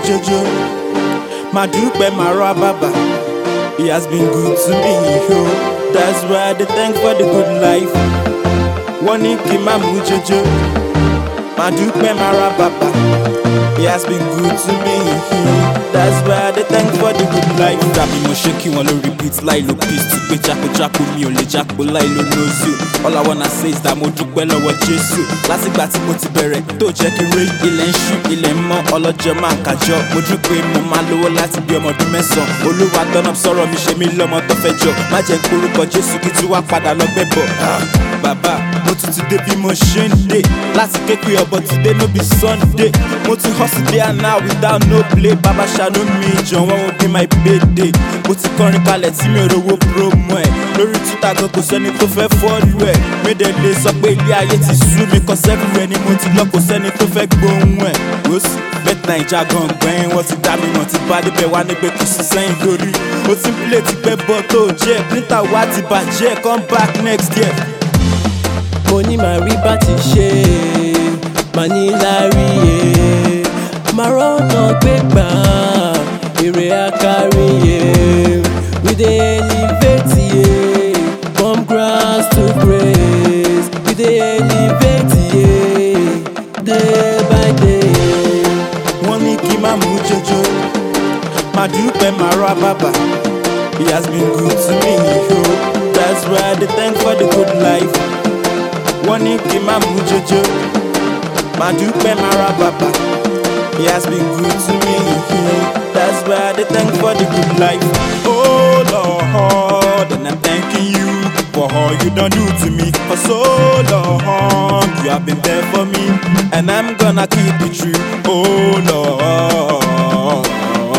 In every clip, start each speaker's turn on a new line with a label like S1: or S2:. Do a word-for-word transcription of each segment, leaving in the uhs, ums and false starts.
S1: jojo. Ma dúpẹ́ ma ra baba. He has been good to me, yo. That's why they thank for the good life. Wọ́n ní kí n má mú jojo. Ma dúpẹ́ ma ra baba. He has been good to me. That's why they thank for the good life. Dàbí mo ṣe kí wọn ló repeat láì lo peace. Ti pé jákòjákò mi ò lè jákò láì lo nose. All I wanna say is that mo dúpẹ́ lọ́wọ́ Jésù. Látìgbà tí mo ti bẹ̀rẹ̀ tó jẹ́ kí rí ilẹ̀ ń ṣú ilẹ̀ ń mọ́ ọlọ́jọ́ máa ń kájọ. Mo dúpẹ́ mo máa lówó láti bí ọmọ ọdún mẹ́sàn-án. Olúwa tọ́nà sọ̀rọ̀ mi ṣe mí lọ́mọ tó fẹ́ jọ. Má jẹ́ kí orúkọ Jésù kí tí wá padà lọ gbẹ́ bọ̀. Bàbá mo tún ti dé bí mo ṣe ń dé. Láti kékeré ọbọ̀ ti dé no be Sunday. Mo ti hustle day and now without no play. Bàbá ṣàánú mi jọ̀wọ́ won't be my payday. Mo ti kọrin kalẹ̀ tí mi ò rówó promo ẹ̀. Lórí Twitter gan kò sẹ́ni tó fẹ́ fọ́ọ̀lù ẹ̀. Méde lè sọ pé ilé ayé ti sú mi. Cause everywhere ni mo ti lọ kò sẹ́ni tó fẹ́ gbóhùn ẹ̀. Rose bet Naija gan gbẹ̀yìn wọ́n ti dá mi mọ̀ ti bá débẹ̀ wá nígbè kù sí sẹ́yìn lórí. Ó ti ń play ti pẹ́ bọ́ tó jẹ́. Printer wá ti bàjẹ́ come back next year.
S2: Mo ní màá rí bá ti ṣe màá ní lárí yé màá rọ́nà gbé gbà èrè àkárí yé we dey elevate yé from grass to grace we dey elevate yé day by day.
S1: Wọ́n ní kí n má mú jojo, má dúpẹ́ má ra bàbá. He has been good to me, yo. That's why they thank for the good life. Wọ́n ní kí n má mú jojo, má dúpẹ́ má ra bàbá. He has been good to me, that's why they thank for the good life. Oh Lord, and I'm thanking you for all you done do to me. For so long, you have been there for me, and I'm gonna keep it true. Oh Lord,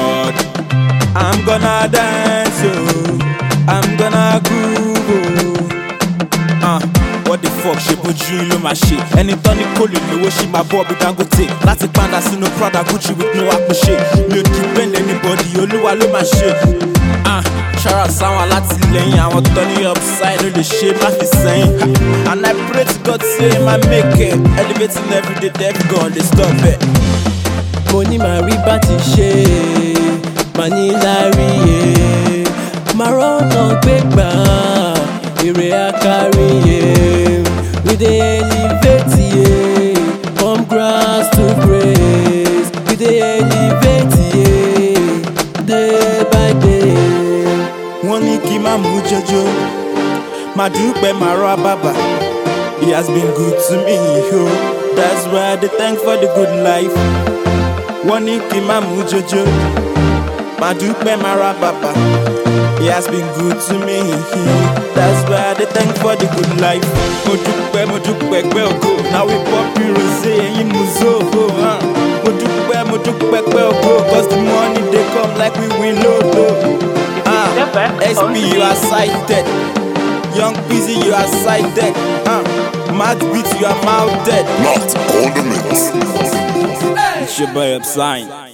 S1: I'm gonna dance, oh, I'm gonna groove, oh. Uh. What the fuck ṣe bójú ló máa ṣe ẹni tán ní kò lè lówó ṣì máa bọ́ bí Dangote láti padà sínú Prada Gucci with no àpòṣe mi ò depend anybody Olúwa ló máa ṣe. Ṣọ́ra sáwọn alátìlẹyìn àwọn tó ní upside ló lè ṣe má fi sẹ́yìn. And I pray to God say my make it elevating everyday devil God dey stop it.
S2: Mo ní màá rí bá ti ṣe màá ní lárí yé màá rọ́nà gbé gbà èrè àkárí yé we dey elevate yé from grass to grace we dey elevate yé day by day.
S1: Wọ́n ní kí n má mú jojo, má dúpẹ́ má ra bàbá. He has been good to me, yo. That's why they thank for the good life. Wọ́n ní kí n má mú jojo, má dúpẹ́ má ra bàbá. He has been good to me, that's why they thank for the good life. Mo dúpẹ́ mo dúpẹ́ pẹ́ ògo, now we pop rosé ẹyin mu zobo. Mo dúpẹ́ mo dúpẹ́ pẹ́ ògo, cause the money dey come like we win loto. S P you are sighted, Young Peasy you are sighted, uh, Mad Beat you are mounted.
S3: Not on the mix.
S1: It's your boy Upsign.